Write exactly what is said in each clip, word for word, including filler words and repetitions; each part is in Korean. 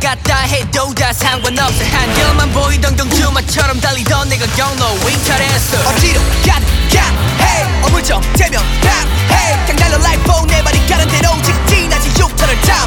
같다 해도 다 상관없어 한결만 보이던 경주마처럼 달리던 내가 경로 위탈했어 어디로 가든 해 어물쩡되면 다해 그냥 달려 like phone 내 발이 가는 대로 직진하지 육탄을 탐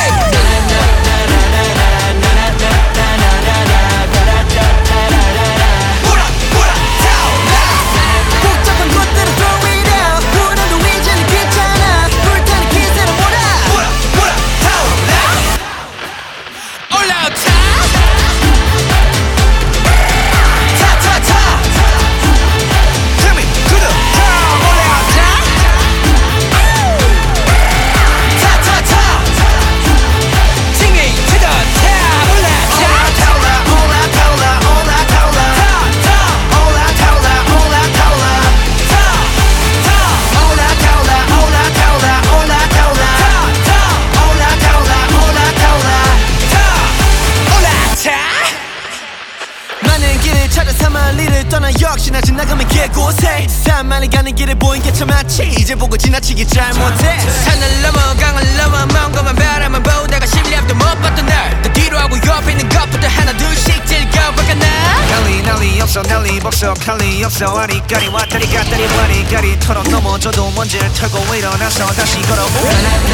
떠나 역시나 지나가면 개곳에 산만이 가는 길에 보인 게 참 많지 이제 보고 지나치기 잘 못해 산을 넘어 강을 넘어 먼 것만 바라만 보다가 실력도 못 봤던 날 또 뒤로 하고 옆에 있는 것부터 하나 둘씩 즐겨볼까 나 난리 난리 없어 난리 법석 할 리 없어 아리까리 왔다리 갔다리 와리까리 털어 넘어져도 먼지를 털고 일어나서 다시 걸어보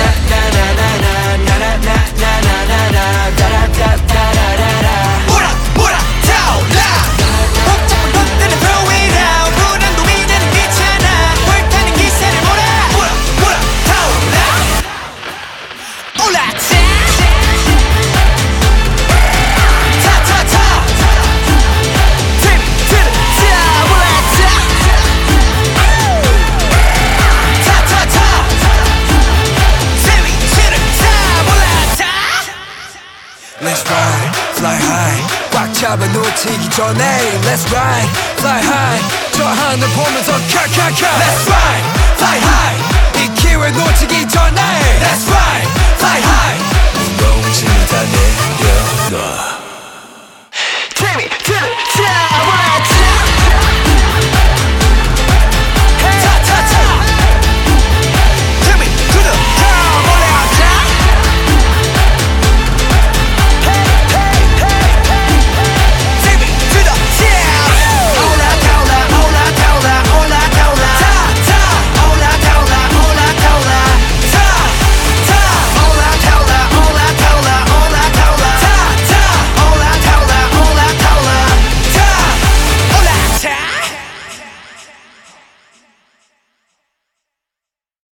Let's ride, fly high 꽉 잡아 놓치기 전에 Let's ride, fly high 저 하늘 보면서 캬캬캬 Let's ride, fly high 이 기회 놓치기